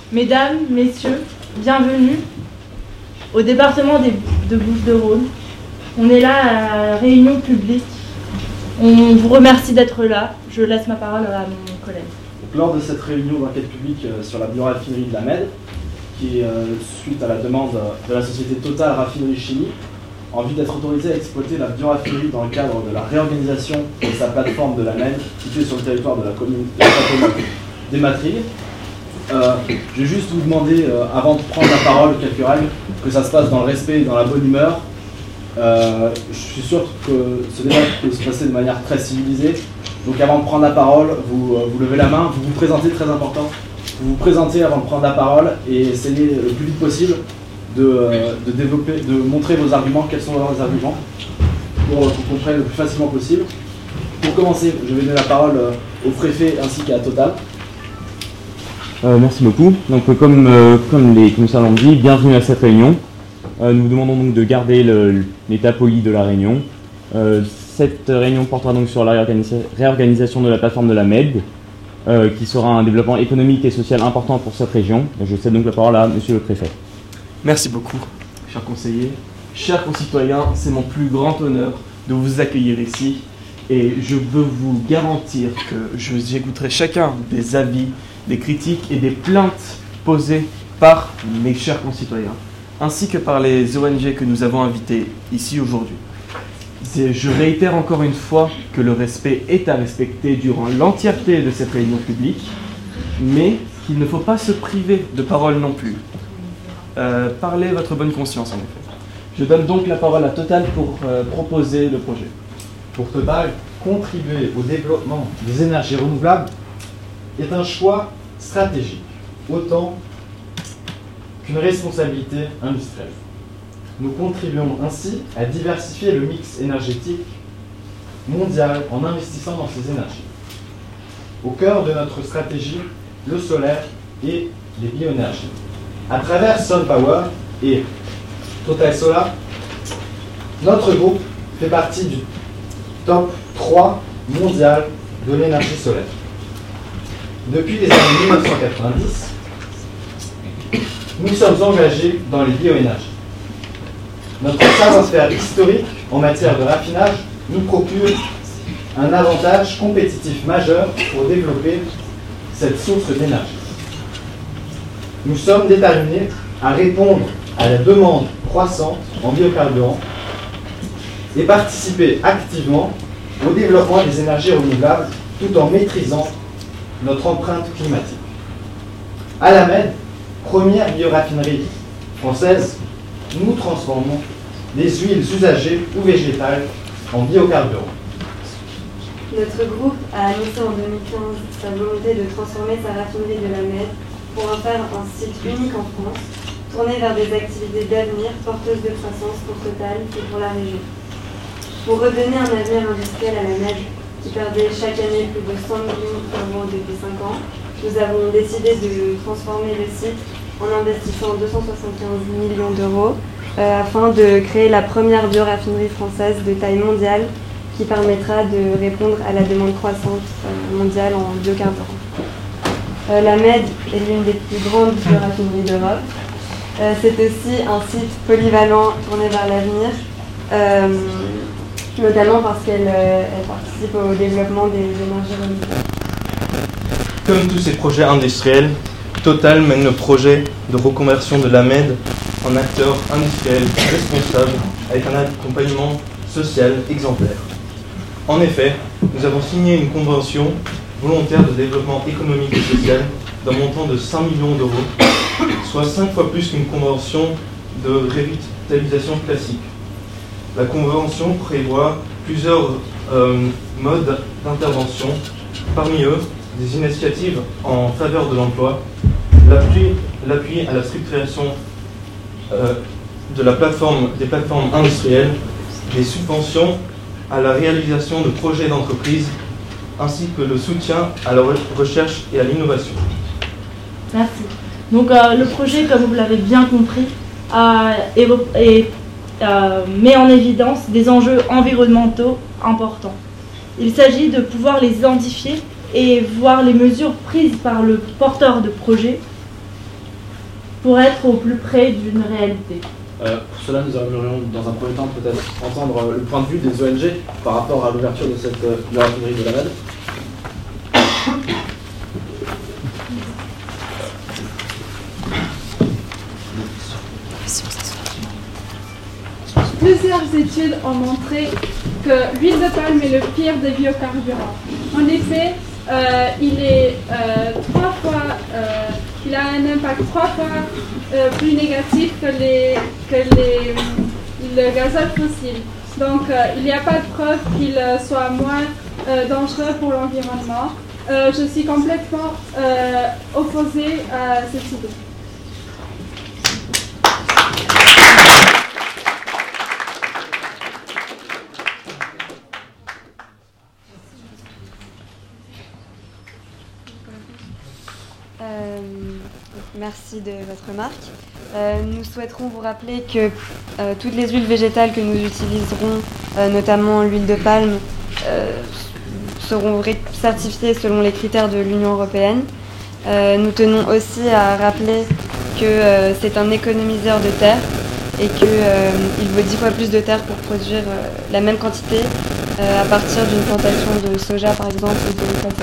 Mesdames, Messieurs, bienvenue au département de Bouches-du-Rhône. On est là à la réunion publique. On vous remercie d'être là. Je laisse ma parole à mon collègue. Donc, lors de cette réunion d'enquête publique sur la bioraffinerie de la Med, qui est suite à la demande de la société Total Raffinerie Chimie, en vue d'être autorisée à exploiter la bioraffinerie dans le cadre de la réorganisation de sa plateforme de la Med, située sur le territoire de la commune des Matrigues. Je vais juste vous demander, avant de prendre la parole, quelques règles, que ça se passe dans le respect et dans la bonne humeur. Je suis sûr que ce débat peut se passer de manière très civilisée. Donc avant de prendre la parole, vous levez la main, vous vous présentez, très important. Vous vous présentez avant de prendre la parole et essayez le plus vite possible de développer, de montrer vos arguments, quels sont vos arguments, pour qu'on comprenne le plus facilement possible. Pour commencer, je vais donner la parole au préfet ainsi qu'à Total. Merci beaucoup. Donc, comme les commissaires l'ont dit, bienvenue à cette réunion. Nous vous demandons donc de garder l'état poli de la réunion. Cette réunion portera donc sur la réorganisation de la plateforme de la Med, qui sera un développement économique et social important pour cette région. Je cède donc la parole à Monsieur le Préfet. Merci beaucoup, chers conseillers. Chers concitoyens, c'est mon plus grand honneur de vous accueillir ici et je veux vous garantir que j'écouterai chacun des avis, des critiques et des plaintes posées par mes chers concitoyens, ainsi que par les ONG que nous avons invités ici aujourd'hui. Je réitère encore une fois que le respect est à respecter durant l'entièreté de cette réunion publique, mais qu'il ne faut pas se priver de parole non plus. Parlez votre bonne conscience en effet. Je donne donc la parole à Total pour proposer le projet. Pour Total, contribuer au développement des énergies renouvelables est un choix stratégique, autant qu'une responsabilité industrielle. Nous contribuons ainsi à diversifier le mix énergétique mondial en investissant dans ces énergies. Au cœur de notre stratégie, le solaire et les bioénergies. À travers SunPower et Total Solar, notre groupe fait partie du top 3 mondial de l'énergie solaire. Depuis les années 1990, nous sommes engagés dans les bioénergies. Notre savoir-faire historique en matière de raffinage nous procure un avantage compétitif majeur pour développer cette source d'énergie. Nous sommes déterminés à répondre à la demande croissante en biocarburants et participer activement au développement des énergies renouvelables tout en maîtrisant notre empreinte climatique. À la Med, première bioraffinerie française, nous transformons les huiles usagées ou végétales en biocarburants. Notre groupe a annoncé en 2015 sa volonté de transformer sa raffinerie de la Med pour en faire un site unique en France, tourné vers des activités d'avenir porteuses de croissance pour Total et pour la région. Pour redonner un avenir industriel à la Med, qui perdait chaque année plus de 100 millions d'euros depuis 5 ans, nous avons décidé de transformer le site en investissant 275 millions d'euros afin de créer la première bioraffinerie française de taille mondiale qui permettra de répondre à la demande croissante mondiale en biocarburants. La Med est l'une des plus grandes bioraffineries d'Europe. C'est aussi un site polyvalent tourné vers l'avenir, notamment parce qu'elle participe au développement des énergies renouvelables. Comme tous ces projets industriels, Total mène le projet de reconversion de la Med en acteur industriel responsable avec un accompagnement social exemplaire. En effet, nous avons signé une convention volontaire de développement économique et social d'un montant de 5 millions d'euros, soit 5 fois plus qu'une convention de revitalisation classique. La convention prévoit plusieurs modes d'intervention, parmi eux des initiatives en faveur de l'emploi, l'appui à la structuration des plateformes industrielles, des subventions à la réalisation de projets d'entreprise, ainsi que le soutien à la recherche et à l'innovation. Merci. Donc le projet, comme vous l'avez bien compris, met en évidence des enjeux environnementaux importants. Il s'agit de pouvoir les identifier et voir les mesures prises par le porteur de projet pour être au plus près d'une réalité. Pour cela, nous aimerions dans un premier temps peut-être entendre le point de vue des ONG par rapport à l'ouverture de cette raffinerie de la Med. Plusieurs études ont montré que l'huile de palme est le pire des biocarburants. En effet, il a un impact 3 fois plus négatif que le gazole fossile. Donc, il n'y a pas de preuve qu'il soit moins dangereux pour l'environnement. Je suis complètement opposée à cette idée. Merci de votre remarque. Nous souhaiterons vous rappeler que toutes les huiles végétales que nous utiliserons, notamment l'huile de palme, seront certifiées selon les critères de l'Union européenne. Nous tenons aussi à rappeler que c'est un économiseur de terre et qu'il vaut 10 fois plus de terre pour produire la même quantité à partir d'une plantation de soja par exemple ou de colza.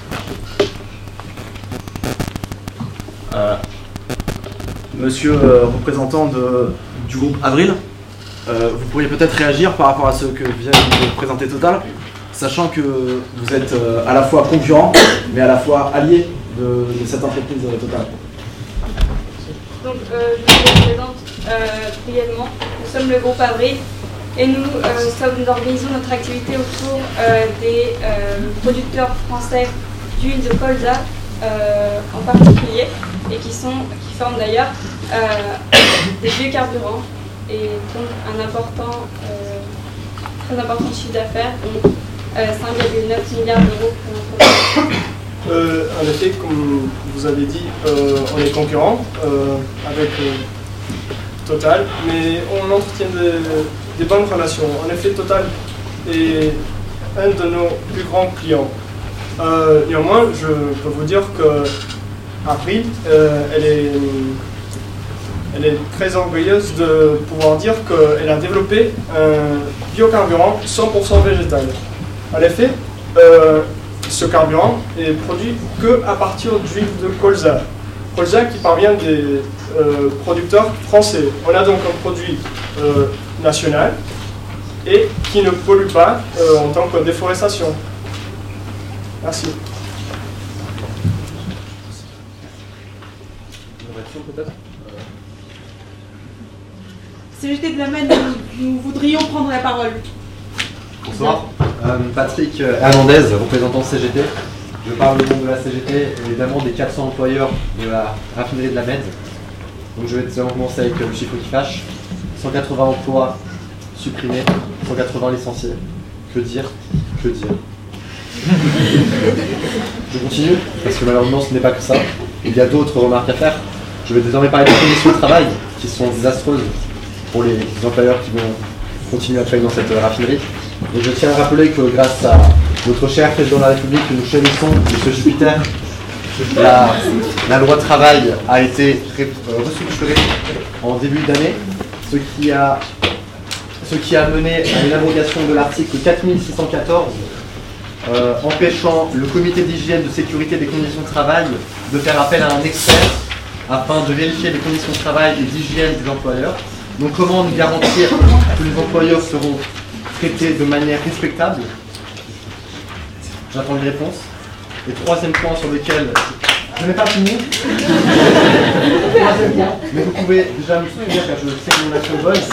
Monsieur représentant du groupe Avril, vous pourriez peut-être réagir par rapport à ce que vient de présenter Total, sachant que vous êtes à la fois concurrent, mais à la fois allié de cette entreprise Total. Donc, je vous présente brièvement. Nous sommes le groupe Avril et nous organisons notre activité autour des producteurs français d'huile de colza en particulier et qui forment d'ailleurs des biocarburants et donc un très important chiffre d'affaires et 5,9 milliards d'euros pour l'entreprise. En effet, comme vous avez dit, on est concurrent avec Total, mais on entretient des bonnes relations. En effet, Total est un de nos plus grands clients. Néanmoins, je peux vous dire que Avril, elle est très orgueilleuse de pouvoir dire qu'elle a développé un biocarburant 100% végétal. En effet, ce carburant est produit qu'à partir d'huile de colza. Colza qui parvient des producteurs français. On a donc un produit national et qui ne pollue pas en tant que déforestation. Merci. CGT de la Med, nous voudrions prendre la parole. Bonsoir, Patrick Hernandez, représentant CGT. Je parle au nom de la CGT et évidemment des 400 employeurs de la raffinerie de la Med. Donc je vais commencer avec le chiffre qui fâche. 180 emplois supprimés, 180 licenciés. Que dire? Que dire? Je continue, parce que malheureusement ce n'est pas que ça. Il y a d'autres remarques à faire. Je vais désormais parler des conditions de travail qui sont désastreuses pour les employeurs qui vont continuer à travailler dans cette raffinerie. Et je tiens à rappeler que grâce à notre cher président de la République que nous chérissons, M. Jupiter, la loi travail a été restructurée en début d'année, ce qui a mené à une abrogation de l'article 4614 empêchant le comité d'hygiène, de sécurité des conditions de travail de faire appel à un expert afin de vérifier les conditions de travail et d'hygiène des employeurs. Donc comment nous garantir que les employeurs seront traités de manière respectable? J'attends une réponse. Et troisième point sur lequel je n'ai pas fini. Troisième point, mais vous pouvez déjà me soutenir car je sais que mon action est bonne.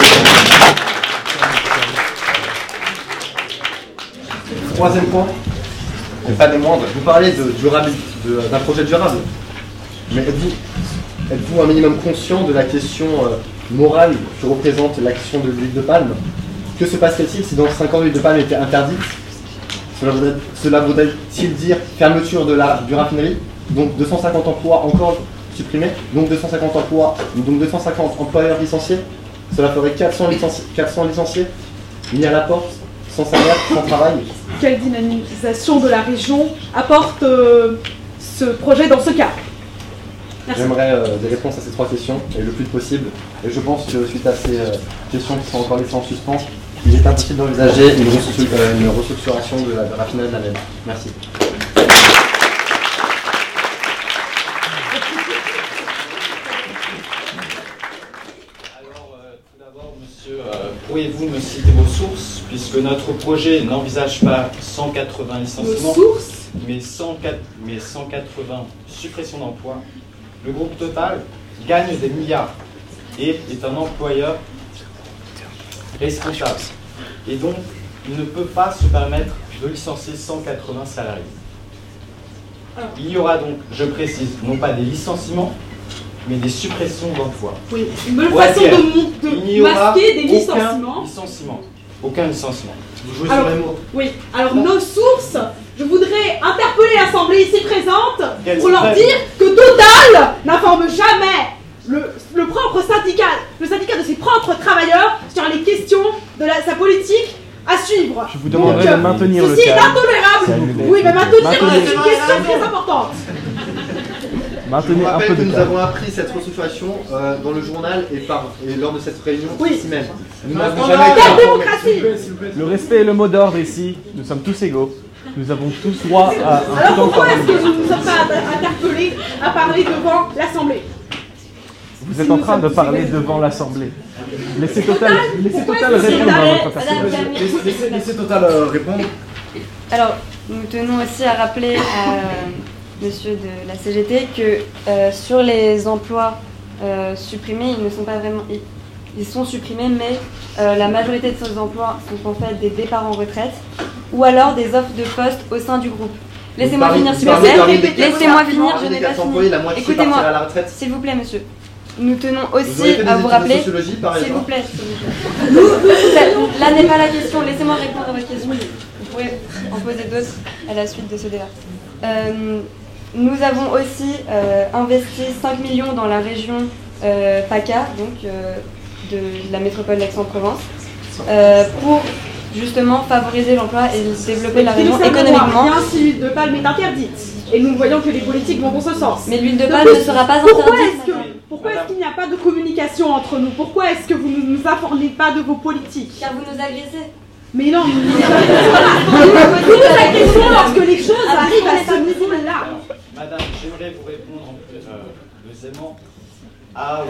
Troisième point, et pas des moindres, vous parlez d'un projet durable. Mais êtes-vous un minimum conscient de la question morale que représente l'action de l'huile de palme? Que se passerait-il si dans 5 ans l'huile de palme était interdite? Cela voudrait-il dire fermeture de la raffinerie, donc 250 emplois encore supprimés, donc 250 employeurs licenciés? Cela ferait 400 licenciés mis à la porte, sans salaire, sans travail. Quelle dynamisation de la région apporte ce projet dans ce cas? J'aimerais des réponses à ces 3 questions, et le plus possible. Et je pense que suite à ces questions qui sont encore laissées en suspens, il est impossible d'envisager une restructuration de la raffinerie de la Med. Merci. Pourriez-vous me citer vos sources, puisque notre projet n'envisage pas 180 licenciements, mais 180 suppressions d'emplois. Le groupe Total gagne des milliards et est un employeur responsable. Et donc, il ne peut pas se permettre de licencier 180 salariés. Il y aura donc, je précise, non pas des licenciements, mais des suppressions d'emplois. Oui, une bonne façon de masquer des licenciements. Aucun licenciement. Vous jouez sur les mots. Oui, alors nos sources, je voudrais interpeller l'Assemblée ici présente pour leur dire que Total n'informe jamais le propre syndicat, le syndicat de ses propres travailleurs sur les questions de sa politique à suivre. Je vous demanderai de maintenir le ceci est calme. intolérable. Oui, mais maintenir une question très importante. Je rappelle que nous avons appris cette restructuration dans le journal et lors de cette réunion ici même. Nous n'avons jamais été informés. Le respect est le mot d'ordre ici. Nous sommes tous égaux. Nous avons tous droit à un Alors pourquoi est-ce que nous ne sommes pas interpellés à parler devant l'Assemblée? Vous êtes en train de parler devant l'Assemblée. Laissez Total répondre à votre question. Laissez Total répondre. Alors, nous tenons aussi à rappeler à monsieur de la CGT que sur les emplois supprimés, ils ne sont pas vraiment... Ils sont supprimés, mais la majorité de ces emplois sont en fait des départs en retraite ou alors des offres de poste au sein du groupe. Laissez-moi finir, s'il vous plaît. Laissez-moi finir, je n'ai pas fini. Écoutez-moi, s'il vous plaît, monsieur. Nous tenons aussi à vous rappeler, s'il vous plaît, là n'est pas la question, laissez-moi répondre à votre question, vous pourrez en poser d'autres à la suite de ce débat. Nous avons aussi investi 5 millions dans la région PACA, donc de la métropole d'Aix-en-Provence, pour justement favoriser l'emploi et développer la région économiquement. Bien si l'huile de palme est interdite, et nous voyons que les politiques vont dans ce sens. Mais l'huile de palme ne sera pas interdite. Pourquoi est-ce qu'il n'y a pas de communication entre nous? Pourquoi est-ce que vous ne nous informez pas de vos politiques? Car vous nous agressez. Mais non, nous nous agressons lorsque les choses arrivent à ce niveau-là. Madame, j'aimerais vous répondre deuxièmement à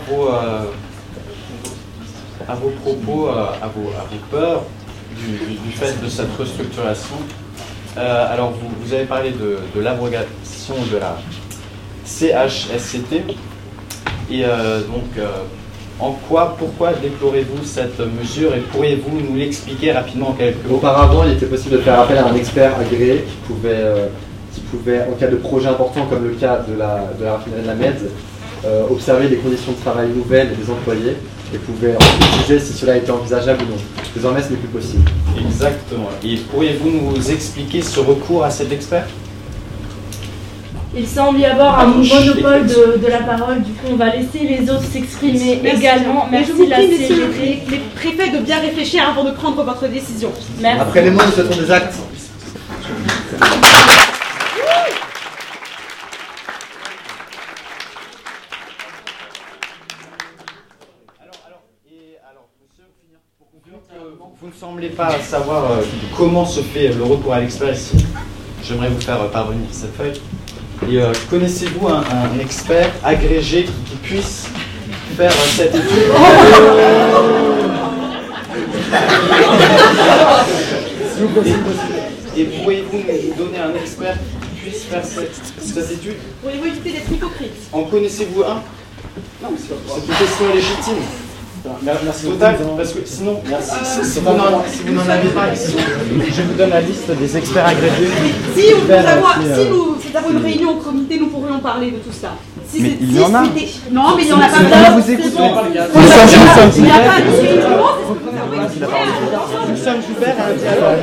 vos propos, à vos peurs du fait de cette restructuration. Alors, vous avez parlé de l'abrogation de la CHSCT. Et pourquoi déplorez-vous cette mesure et pourriez-vous nous l'expliquer rapidement en quelques mots? Auparavant, il était possible de faire appel à un expert agréé qui pouvait, en cas de projet important comme le cas de la raffinerie de la Med, observer les conditions de travail nouvelles des employés et pouvait ensuite juger si cela était envisageable ou non. Désormais, ce n'est plus possible. Exactement. Et pourriez-vous nous expliquer ce recours à cet expert? Il semble y avoir un monopole de la parole, du coup on va laisser les autres s'exprimer également. Merci, je vous prie, messieurs les préfets, de bien réfléchir avant de prendre votre décision. Merci. Après les mots, nous souhaitons des actes. Vous ne semblez pas savoir comment se fait le recours à l'expert ici. J'aimerais vous faire parvenir cette feuille. Et connaissez-vous un expert agrégé qui puisse faire cette étude? Et pourriez-vous nous donner un expert qui puisse faire cette étude? Pourriez-vous éviter d'être hypocrite? En connaissez-vous un? Non, c'est une question légitime. Merci Total, parce que sinon, si vous n'en avez pas, je vous donne la liste des experts agrégés. Si nous avons une réunion au comité, nous pourrions parler de tout ça. Mais il y en a. Non, mais il n'y en a pas. Vous écoutez. Il n'y a pas de Nous sommes ouverts à un dialogue.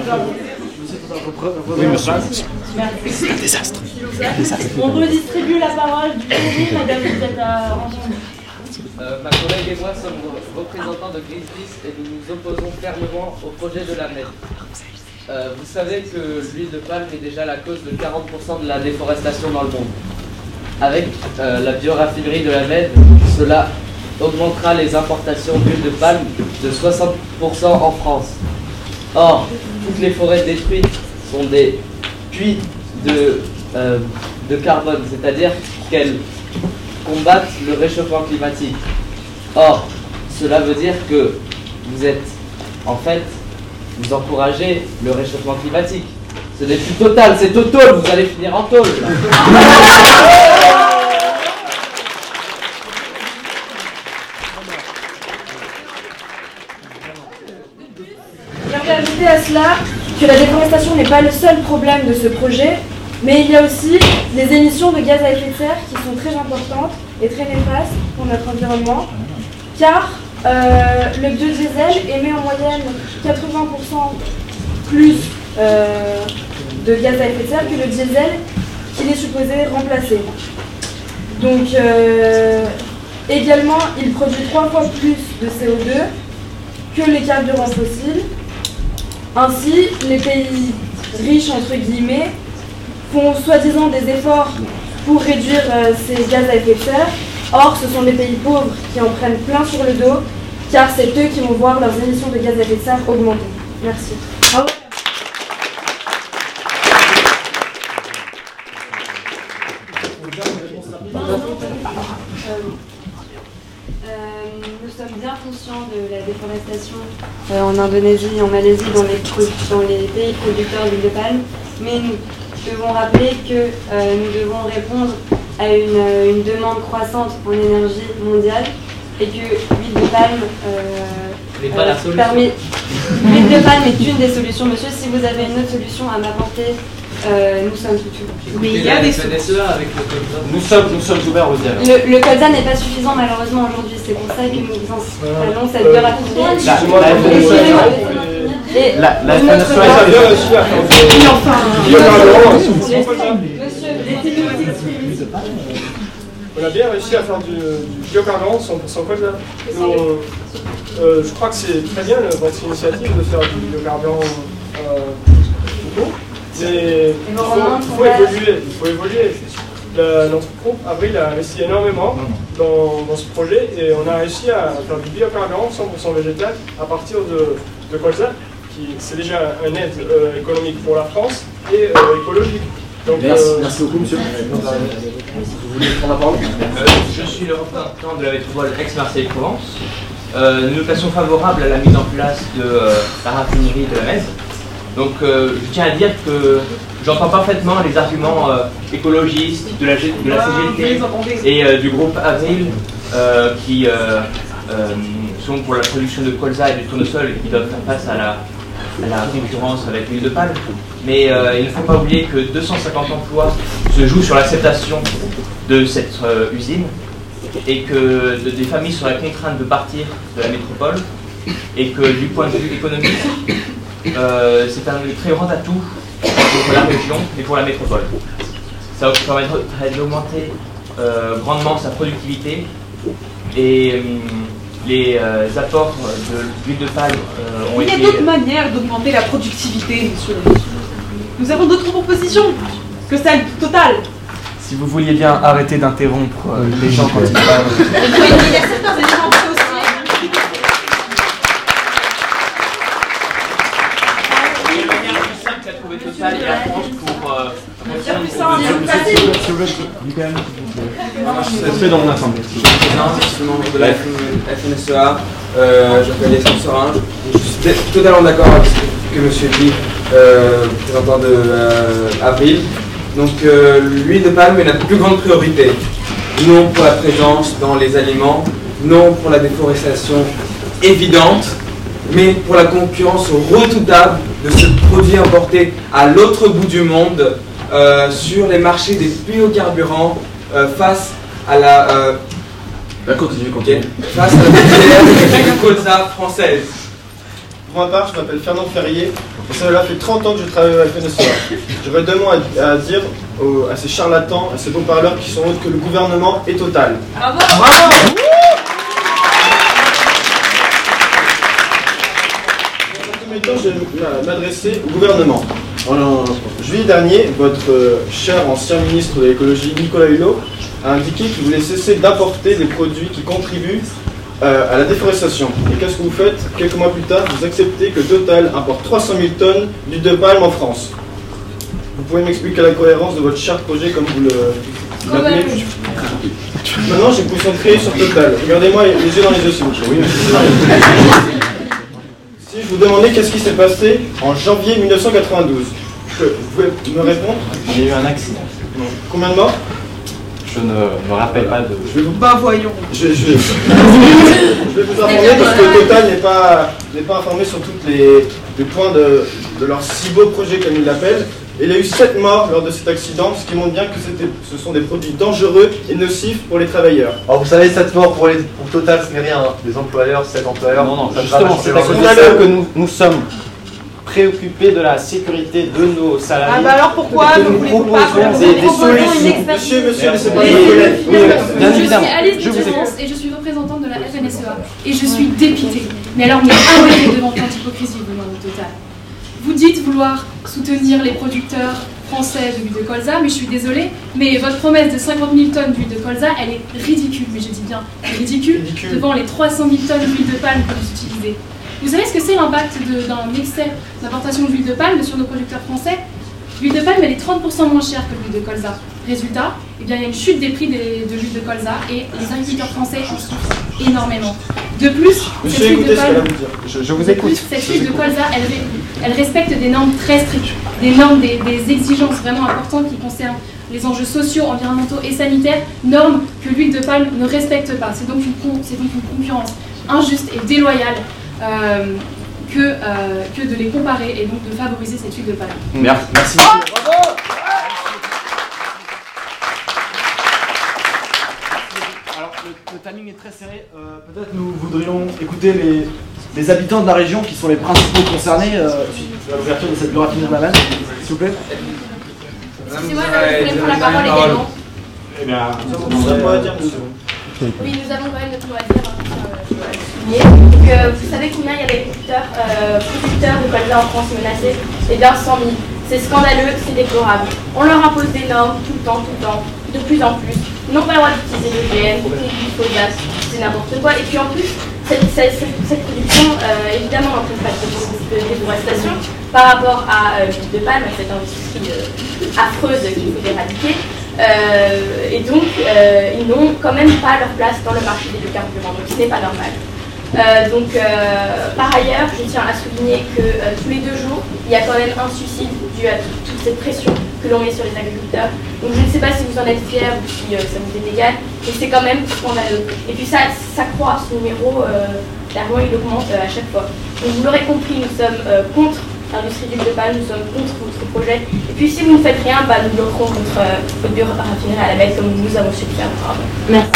Oui, monsieur. C'est un désastre. On redistribue la parole. Du coup, madame, vous êtes en ma collègue et moi sommes représentants de Greenpeace et nous nous opposons fermement au projet de la Med. Vous savez que l'huile de palme est déjà la cause de 40% de la déforestation dans le monde. avec la bioraffinerie de la Med, cela augmentera les importations d'huile de palme de 60% en France. Or, toutes les forêts détruites sont des puits de carbone, c'est-à-dire qu'elles combattent le réchauffement climatique. Or, cela veut dire que vous encouragez le réchauffement climatique. Ce n'est plus Total, c'est Total, vous allez finir en tôle. J'aimerais ajouter à cela que la déforestation n'est pas le seul problème de ce projet, mais il y a aussi les émissions de gaz à effet de serre qui sont très importantes et très néfastes pour notre environnement, car le biodiesel émet en moyenne 80% plus de gaz à effet de serre que le diesel qu'il est supposé remplacer. Donc également, il produit 3 fois plus de CO2 que les carburants fossiles. Ainsi, les pays riches, entre guillemets, font soi-disant des efforts pour réduire ces gaz à effet de serre. Or, ce sont les pays pauvres qui en prennent plein sur le dos, car c'est eux qui vont voir leurs émissions de gaz à effet de serre augmenter. Merci. Bravo. Nous sommes bien conscients de la déforestation en Indonésie, en Malaisie, dans les pays producteurs d'huile de palme, mais nous devons rappeler que nous devons répondre à une demande croissante en énergie mondiale et que l'huile de palme l'huile de palme est une des solutions. Monsieur, si vous avez une autre solution à m'apporter, nous sommes tout ouverts. Mais il y a des solutions avec le colza. Nous sommes ouverts au dialogue. Le colza n'est pas suffisant malheureusement aujourd'hui, c'est pour ça que nous installons cette bioraffinerie. On a bien réussi à faire du biocarburant sans colza. Je crois que c'est très bien votre initiative de faire du biocarburant tout court. Mais il faut évoluer. Notre groupe Avril a investi énormément dans ce projet et on a réussi à faire du biocarburant 100% végétal à partir de colza, qui c'est déjà un aide économique pour la France et écologique. Donc, merci beaucoup, monsieur. Vous voulez prendre la parole? Je suis le représentant de la métropole Aix-Marseille-Provence. Nous passons favorable à la mise en place de la raffinerie de la Med. Donc je tiens à dire que j'entends parfaitement les arguments écologistes de la CGT et du groupe Avril qui sont pour la production de colza et du tournesol et qui doivent faire face à la concurrence avec l'huile de palme. Mais il ne faut pas oublier que 250 emplois se jouent sur l'acceptation de cette usine et que des familles seraient contraintes de partir de la métropole et que du point de vue économique, c'est un très grand atout pour la région et pour la métropole. Ça permettrait d'augmenter grandement sa productivité et les apports d'huile de palme ont été... Il y a d'autres manières d'augmenter la productivité, monsieur. Nous avons d'autres propositions que celle du Total. Si vous vouliez bien arrêter d'interrompre les gens quand ils parlent. Il y a certains éléments aussi. Il y a une manière plus simple qu'a trouvé Total et la France pour Ça se fait dans mon assemblée. Je suis membre de la FNSEA, je m'appelle Alexandre Sorin. Je suis totalement d'accord avec ce que monsieur dit, représentant de Avril. Donc l'huile de palme est notre plus grande priorité. Non pour la présence dans les aliments, non pour la déforestation évidente, mais pour la concurrence redoutable de ce produit importé à l'autre bout du monde sur les marchés des biocarburants face à la... continue. Face à la colza française. Pour ma part, je m'appelle Fernand Ferrier et cela fait 30 ans que je travaille avec FNSEA. J'aurais deux mots à dire à ces charlatans, à ces beaux parleurs qui sont autres que le gouvernement et Total. Bravo. Bravo. Je vais m'adresser au gouvernement. En juillet dernier, votre cher ancien ministre de l'écologie, Nicolas Hulot, a indiqué qu'il voulait cesser d'importer des produits qui contribuent à la déforestation. Et qu'est-ce que vous faites? Quelques mois plus tard, vous acceptez que Total importe 300 000 tonnes d'huile de palme en France. Vous pouvez m'expliquer la cohérence de votre cher projet comme vous l'appelez? Maintenant, je vais me concentrer sur Total. Regardez-moi les yeux dans les yeux, s'il vous plaît. Si je vous demandais qu'est-ce qui s'est passé en janvier 1992, vous pouvez me répondre? Il y a eu un accident. Combien de morts? Je ne me rappelle pas de... Bah voyons. Je vais vous informer parce que Total n'est pas informé sur tous les points de leur si beau projet comme ils l'appellent. Il y a eu 7 morts lors de cet accident, ce qui montre bien que ce sont des produits dangereux et nocifs pour les travailleurs. Alors vous savez, 7 morts pour Total, ce n'est rien. Les employeurs, 7 employeurs... Non, justement, c'est à cause de ça que nous sommes préoccupés de la sécurité de nos salariés. Ah bah alors pourquoi nous voulez-vous pas des solutions? Monsieur, laissez pas Bien évidemment. Je suis Alice de France et je suis représentante de la FNSEA. Et je suis dépitée. Mais alors, mais arrêtez devant tant d'hypocrisie venant de Total. Vous dites vouloir soutenir les producteurs français d'huile de colza, mais je suis désolée, mais votre promesse de 50 000 tonnes d'huile de colza, elle est ridicule, mais je dis bien ridicule, devant les 300 000 tonnes d'huile de palme que vous utilisez. Vous savez ce que c'est l'impact d'un excès d'importation d'huile de palme sur nos producteurs français? L'huile de palme, elle est 30% moins chère que l'huile de colza. Résultat, eh bien, il y a une chute des prix de l'huile de colza et les agriculteurs français en souffrent énormément. De plus, cette huile de palme, cette huile de colza, elle respecte des normes très strictes, des normes, des exigences vraiment importantes qui concernent les enjeux sociaux, environnementaux et sanitaires, normes que l'huile de palme ne respecte pas. C'est donc une concurrence injuste et déloyale que de les comparer et donc de favoriser cette huile de palme. Merci. Bravo. Alors, le timing est très serré. Peut-être nous voudrions écouter les habitants de la région qui sont les principaux concernés suite à l'ouverture de cette bioraffinerie de la Manne, s'il vous plaît. Excusez-moi, vous voulez prendre la parole également? Eh bien, vous n'avez pas à dire, monsieur. Oui, nous avons quand même notre mot à dire. Donc, vous savez combien il y a d'agriculteurs producteurs de colza en France menacés? Eh bien, 100 000. C'est scandaleux, c'est déplorable. On leur impose des normes tout le temps, de plus en plus. Ils n'ont pas le droit d'utiliser l'OGM, ni du glyphosate, c'est n'importe quoi. Et puis en plus, cette production, évidemment, impact de déforestation par rapport à l'huile de palme, cette industrie affreuse qu'il faut éradiquer. Et donc, ils n'ont quand même pas leur place dans le marché des biocarburants, donc ce n'est pas normal. Par ailleurs, je tiens à souligner que tous les 2 jours, il y a quand même un suicide dû à toute cette pression que l'on met sur les agriculteurs. Donc je ne sais pas si vous en êtes fiers ou si ça vous est égal, mais c'est quand même scandaleux. Et puis ça croît, ce numéro, clairement il augmente à chaque fois. Donc vous l'aurez compris, nous sommes contre l'industrie d'huile de palme, nous sommes contre votre projet. Et puis si vous ne faites rien, nous bloquerons votre bioraffinerie à la Mède comme nous avons su le faire auparavant. Merci.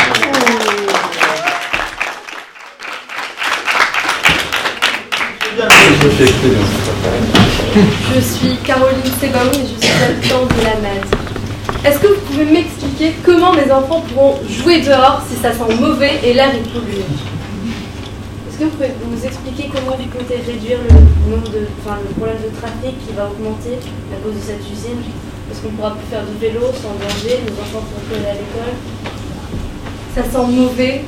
Je suis Caroline Sebaoun et je suis habitante de la Mède. Est-ce que vous pouvez m'expliquer comment mes enfants pourront jouer dehors si ça sent mauvais et l'air est pollué? Est-ce que vous pouvez nous expliquer comment vous comptez réduire le problème de trafic qui va augmenter à cause de cette usine? Parce qu'on ne pourra plus faire du vélo sans danger, nos enfants pourront plus aller à l'école. Ça sent mauvais.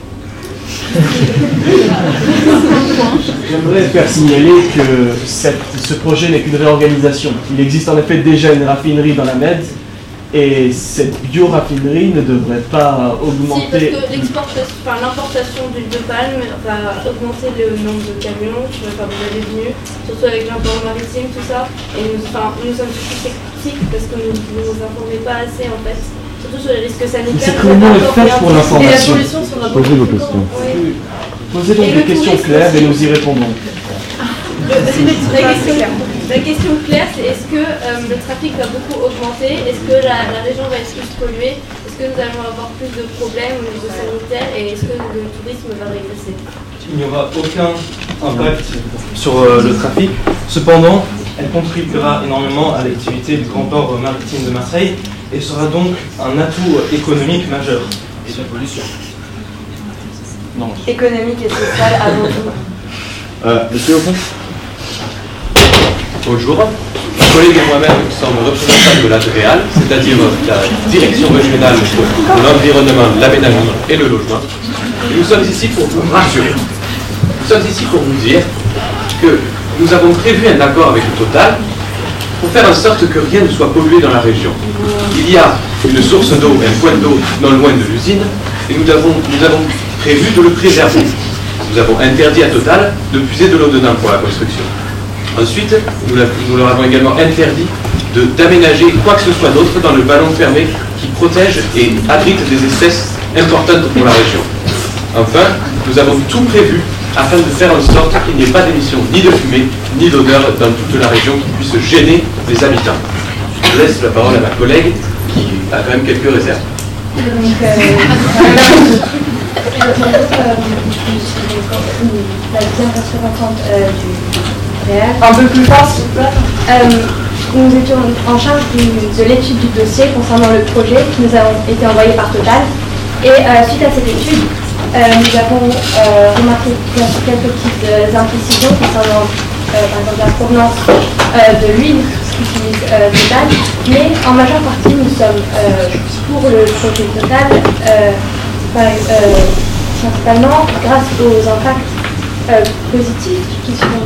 J'aimerais faire signaler que ce projet n'est qu'une réorganisation. Il existe en effet déjà une raffinerie dans la Mède et cette bioraffinerie ne devrait pas augmenter. Si, parce que l'importation d'huile de palme va augmenter le nombre de camions qui vont faire des revenus, surtout avec l'import maritime, tout ça. Et nous sommes surtout sceptiques parce que vous ne nous informez pas assez en fait. Surtout sur les risques sanitaires. C'est comment le faire pour l'information? Et la pollution sera beaucoup Posez vos plus questions. grande. Oui. Posez donc des questions claires et nous y répondrons. La question claire, c'est est-ce que le trafic va beaucoup augmenter? Est-ce que la région va être plus polluée? Est-ce que nous allons avoir plus de problèmes au niveau sanitaire? Et est-ce que le tourisme va régresser? Il n'y aura aucun impact sur le trafic. Cependant, elle contribuera énormément à l'activité du grand port maritime de Marseille et sera donc un atout économique majeur. Et de pollution. Non. Économique et sociale avant tout. Monsieur Ocon. Bonjour, mes collègues et moi-même sommes représentants de l'ADREAL, c'est-à-dire la Direction régionale de l'environnement, l'aménagement et le logement. Et nous sommes ici pour vous rassurer. Nous sommes ici pour vous dire que nous avons prévu un accord avec le Total pour faire en sorte que rien ne soit pollué dans la région. Il y a une source d'eau, un point d'eau non loin de l'usine, et nous avons prévu de le préserver. Nous avons interdit à Total de puiser de l'eau dedans pour la construction. Ensuite, nous leur avons également interdit d'aménager quoi que ce soit d'autre dans le ballon fermé qui protège et abrite des espèces importantes pour la région. Enfin, nous avons tout prévu afin de faire en sorte qu'il n'y ait pas d'émission ni de fumée, ni d'odeur dans toute la région qui puisse gêner les habitants. Je laisse la parole à ma collègue qui a quand même quelques réserves. La deuxième représentante du Réal. Un peu plus fort, s'il vous plaît. Nous étions en charge de l'étude du dossier concernant le projet qui nous a été envoyé par Total. Et suite à cette étude, nous avons remarqué quelques petites imprécisions concernant par exemple la provenance de l'huile qu'utilise Total. Mais en majeure partie, nous sommes pour le projet Total, principalement grâce aux impacts positifs qui sont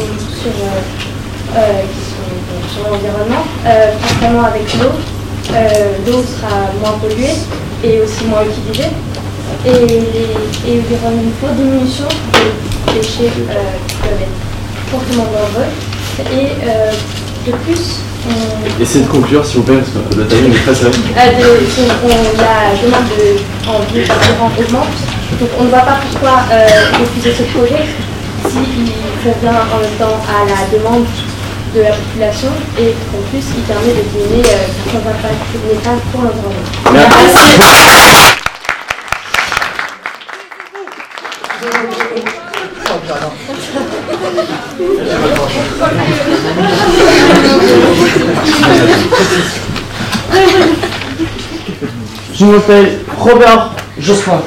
sur l'environnement, principalement avec l'eau. L'eau sera moins polluée et aussi moins utilisée. Et il y aura une forte diminution des déchets qui peuvent être fortement dangereux. Et de plus, essayez de conclure s'il vous plaît, parce que le timing est très serré. la demande en biocarburant augmente, donc on ne voit pas pourquoi refuser ce projet s'il convient en même temps à la demande de la population et qu'en plus il permet de diminuer certains impacts néfastes pour l'environnement. Je m'appelle Robert Jospin.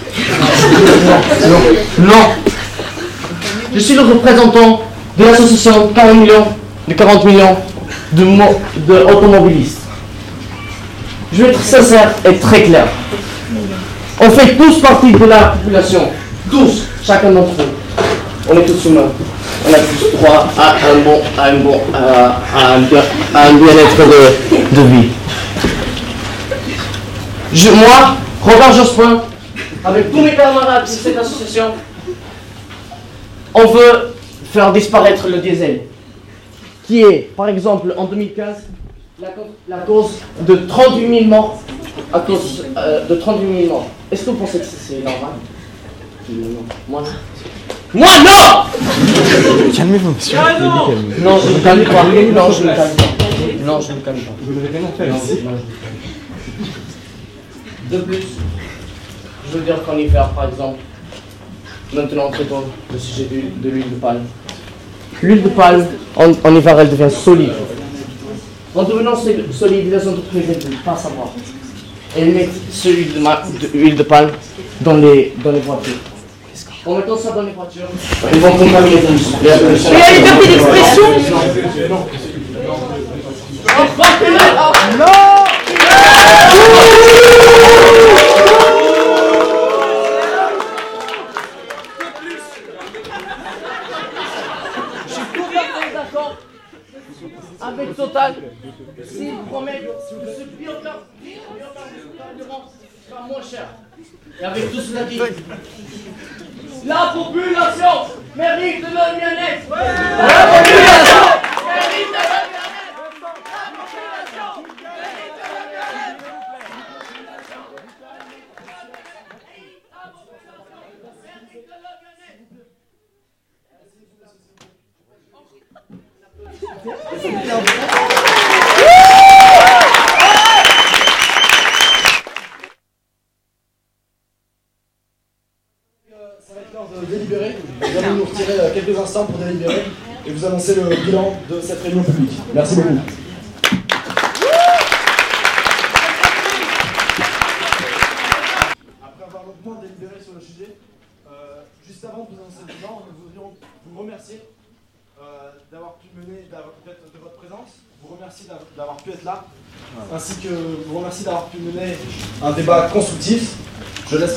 Non. Je suis le représentant de l'association 40 millions d'automobilistes. Je vais être sincère et très clair. On fait tous partie de la population. Tous, chacun d'entre nous. On est tous humains. On a tous droit à un bien-être de vie. Moi, Robert Jospin, avec tous mes camarades de cette association, on veut faire disparaître le diesel, qui est, par exemple, en 2015, la cause de 38 000 morts. À cause de 38 000 morts. Est-ce que vous pensez que c'est normal? Moi non. Calmez-vous, monsieur. Non, je ne me calme pas. Non, je ne me calme pas. Non, je ne me calme pas. Vous n'avez rien fait ici. De plus, je veux dire qu'en hiver, par exemple, maintenant traitons le sujet de l'huile de palme. L'huile de palme, en hiver, elle devient solide. En devenant solide, les entreprises ne peuvent pas savoir. Elles mettent cette huile de palme dans les voitures. En mettant ça dans les voitures, ils vont contaminer plus. Mais la liberté d'expression. Non. Je suis complètement d'accord avec Total s'ils promettent que ce biocarburant sera moins cher. Et avec tout cela dit, la population mérite de le bien-être. La population mérite de le bien-être. La population mérite de le bien-être. Ça va être l'heure de délibérer. Nous allons nous retirer quelques instants pour délibérer et vous annoncer le bilan de cette réunion publique. Merci beaucoup. Après avoir longuement délibéré sur le sujet, juste avant de vous annoncer le bilan, nous voudrions vous remercier d'avoir pu mener, de votre présence. Je vous remercie d'avoir pu être là, ainsi que vous remercie d'avoir pu mener un débat constructif. Je laisse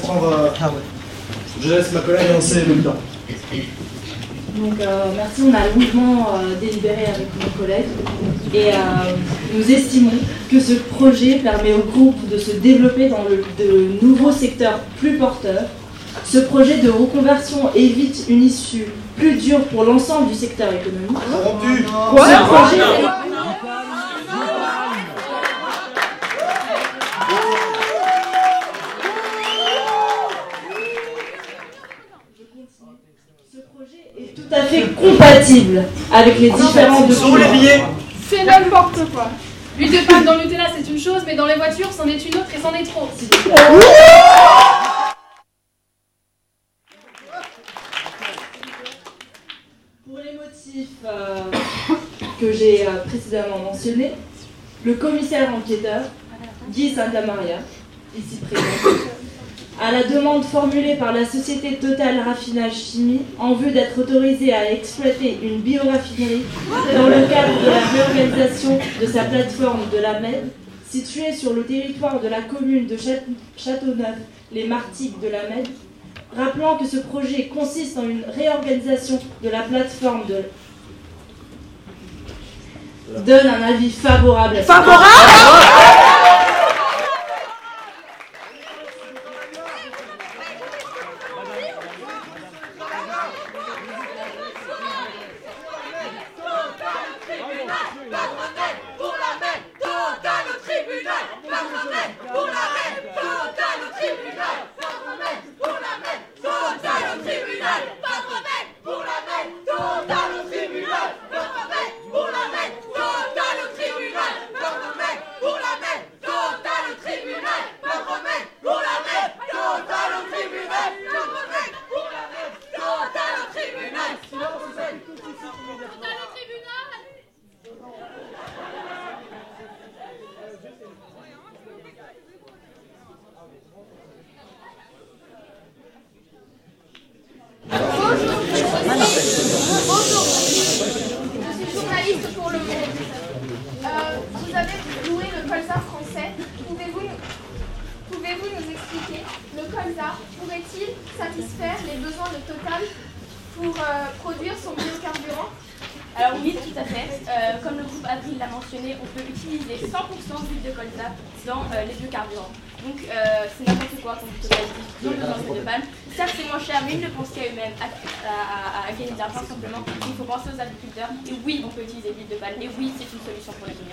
ma collègue lancer le bilan. Donc merci, on a longuement délibéré avec nos collègues et nous estimons que ce projet permet au groupe de se développer dans de nouveaux secteurs plus porteurs. Ce projet de reconversion évite une issue plus dure pour l'ensemble du secteur économique. Ce projet est tout à fait compatible avec les différents documents. C'est n'importe quoi. L'huile de palme dans le Nutella, c'est une chose, mais dans les voitures, c'en est une autre et c'en est trop. Pour les motifs que j'ai précédemment mentionnés, le commissaire enquêteur, Guy Santamaria, ici présent, à la demande formulée par la société Total Raffinage Chimie en vue d'être autorisée à exploiter une bioraffinerie dans le cadre de la réorganisation de sa plateforme de la MED, située sur le territoire de la commune de Châteauneuf-les-Martigues de la MED, rappelant que ce projet consiste en une réorganisation de la plateforme de... Donne un avis favorable. Et oui, on peut utiliser l'huile de palme. Et oui, c'est une solution pour l'avenir.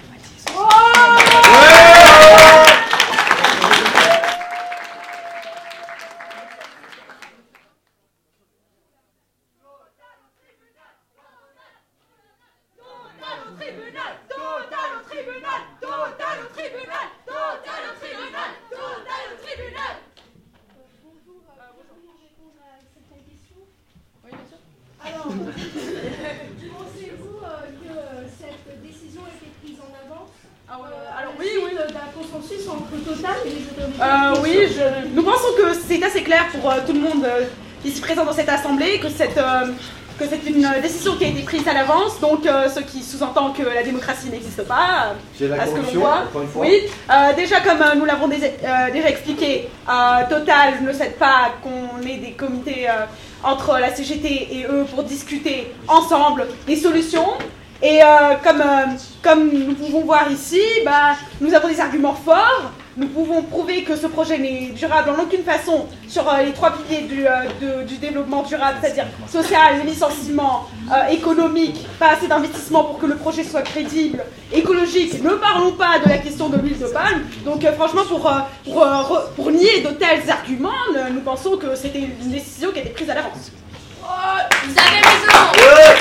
Nous pensons que c'est assez clair pour tout le monde ici présent dans cette assemblée que c'est une décision qui a été prise à l'avance, donc ce qui sous-entend que la démocratie n'existe pas. J'ai la à ce que corruption, l'on voit. encore une fois. Oui, déjà comme nous l'avons déjà expliqué, Total ne souhaite pas qu'on ait des comités entre la CGT et eux pour discuter ensemble des solutions. Et comme nous pouvons voir ici, nous avons des arguments forts. Nous pouvons prouver que ce projet n'est durable en aucune façon sur les trois piliers du développement durable, c'est-à-dire social, le licenciement, économique, pas assez d'investissement pour que le projet soit crédible, écologique. Ne parlons pas de la question de l'huile de palme. Donc franchement, pour nier de tels arguments, nous pensons que c'était une décision qui a été prise à l'avance. Oh, vous avez raison.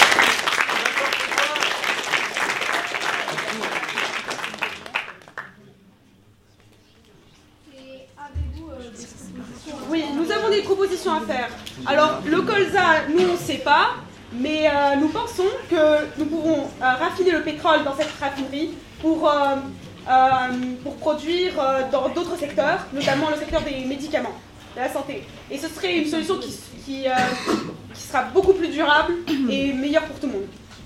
Oui, nous avons des propositions à faire. Alors, le colza, nous, on ne sait pas, mais nous pensons que nous pouvons raffiner le pétrole dans cette raffinerie pour produire dans d'autres secteurs, notamment le secteur des médicaments, de la santé. Et ce serait une solution qui sera beaucoup plus durable et meilleure pour tout le monde.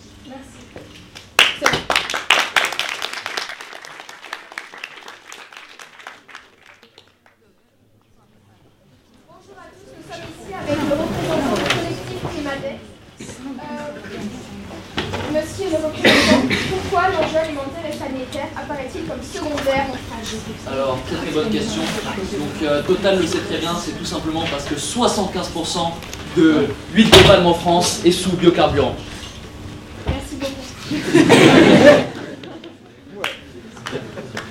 Bonjour à tous, nous sommes ici avec le représentant du collectif Primadex. Monsieur le représentant, pourquoi l'enjeu alimentaire et sanitaire apparaît-il comme secondaire en France? Alors, très bonne question. Donc, Total le sait très bien, c'est tout simplement parce que 75% de l'huile de palme en France est sous biocarburant. Merci beaucoup.